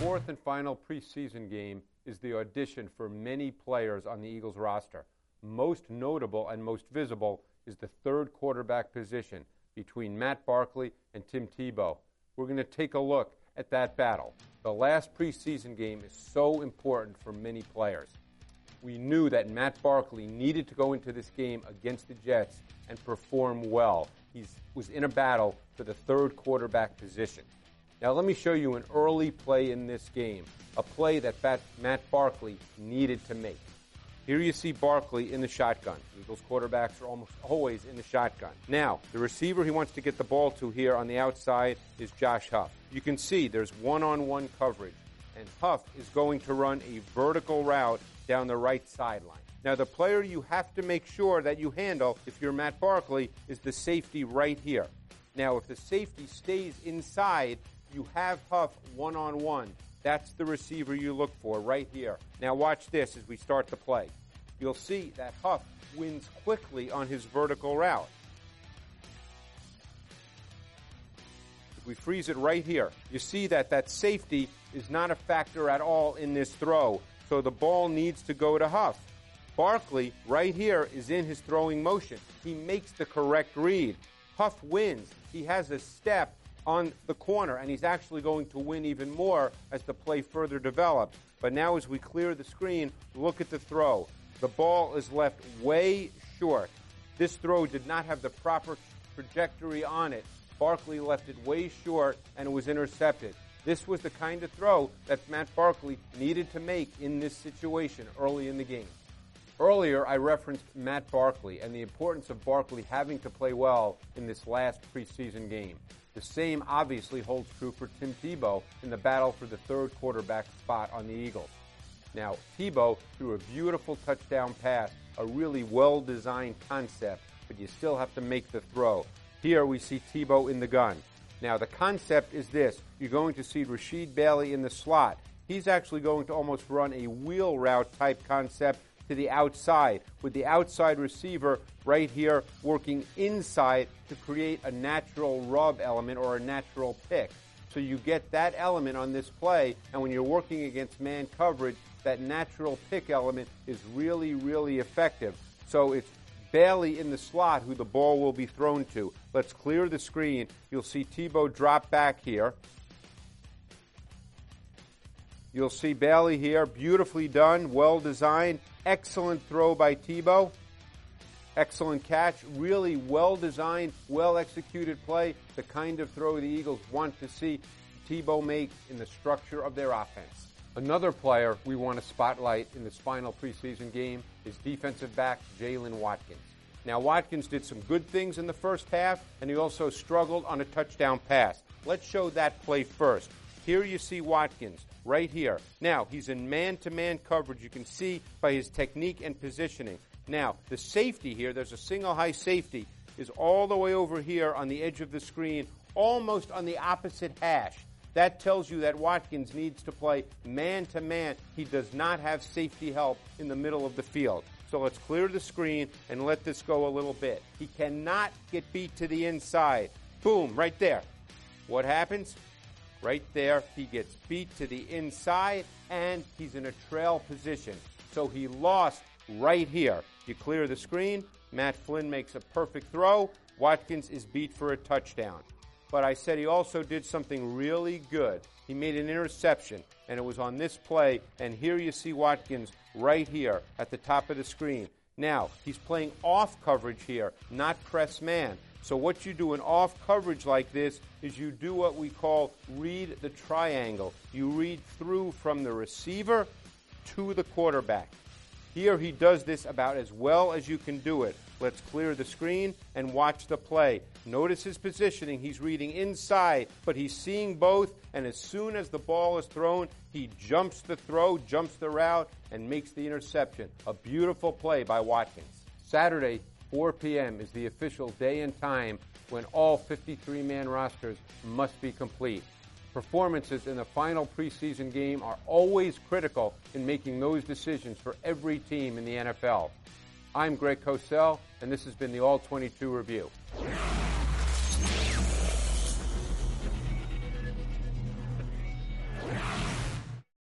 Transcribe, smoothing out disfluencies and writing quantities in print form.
fourth and final preseason game is the audition for many players on the Eagles roster. Most notable and most visible is the third quarterback position between Matt Barkley and Tim Tebow. We're going to take a look at that battle. The last preseason game is so important for many players. We knew that Matt Barkley needed to go into this game against the Jets and perform well. He was in a battle for the third quarterback position. Now let me show you an early play in this game, a play that Matt Barkley needed to make. Here you see Barkley in the shotgun. Eagles quarterbacks are almost always in the shotgun. Now, the receiver he wants to get the ball to here on the outside is Josh Huff. You can see there's one-on-one coverage, and Huff is going to run a vertical route down the right sideline. Now, the player you have to make sure that you handle, if you're Matt Barkley, is the safety right here. Now, if the safety stays inside, you have Huff one-on-one. That's the receiver you look for right here. Now watch this as we start the play. You'll see that Huff wins quickly on his vertical route. If we freeze it right here, you see that that safety is not a factor at all in this throw, so the ball needs to go to Huff. Barkley, right here, is in his throwing motion. He makes the correct read. Huff wins. He has a step on the corner, and he's actually going to win even more as the play further develops. But now as we clear the screen, look at the throw. The ball is left way short. This throw did not have the proper trajectory on it. Barkley left it way short, and it was intercepted. This was the kind of throw that Matt Barkley needed to make in this situation early in the game. Earlier, I referenced Matt Barkley and the importance of Barkley having to play well in this last preseason game. The same obviously holds true for Tim Tebow in the battle for the third quarterback spot on the Eagles. Now, Tebow threw a beautiful touchdown pass, a really well-designed concept, but you still have to make the throw. Here we see Tebow in the gun. Now, the concept is this. You're going to see Rasheed Bailey in the slot. He's actually going to almost run a wheel route type concept to the outside, with the outside receiver right here working inside to create a natural rub element or a natural pick. So you get that element on this play, and when you're working against man coverage, that natural pick element is really, really effective. So it's Bailey in the slot who the ball will be thrown to. Let's clear the screen. You'll see Tebow drop back here. You'll see Bailey here, beautifully done, well designed. Excellent throw by Tebow. Excellent catch. Really well designed, well executed play. The kind of throw the Eagles want to see Tebow make in the structure of their offense. Another player we want to spotlight in this final preseason game is defensive back Jaylen Watkins. Now, Watkins did some good things in the first half, and he also struggled on a touchdown pass. Let's show that play first. Here you see Watkins, right here. Now, he's in man-to-man coverage. You can see by his technique and positioning. Now, the safety here, there's a single high safety, is all the way over here on the edge of the screen, almost on the opposite hash. That tells you that Watkins needs to play man-to-man. He does not have safety help in the middle of the field. So let's clear the screen and let this go a little bit. He cannot get beat to the inside. Boom, right there. What happens? Right there, he gets beat to the inside, and he's in a trail position. So he lost right here. You clear the screen, Matt Flynn makes a perfect throw, Watkins is beat for a touchdown. But I said he also did something really good. He made an interception, and it was on this play, and here you see Watkins right here at the top of the screen. Now, he's playing off coverage here, not press man. So what you do in off coverage like this is you do what we call read the triangle. You read through from the receiver to the quarterback. Here he does this about as well as you can do it. Let's clear the screen and watch the play. Notice his positioning. He's reading inside, but he's seeing both, and as soon as the ball is thrown, he jumps the throw, jumps the route, and makes the interception. A beautiful play by Watkins. Saturday, 4 p.m. is the official day and time when all 53-man rosters must be complete. Performances in the final preseason game are always critical in making those decisions for every team in the NFL. I'm Greg Cosell, and this has been the All-22 Review.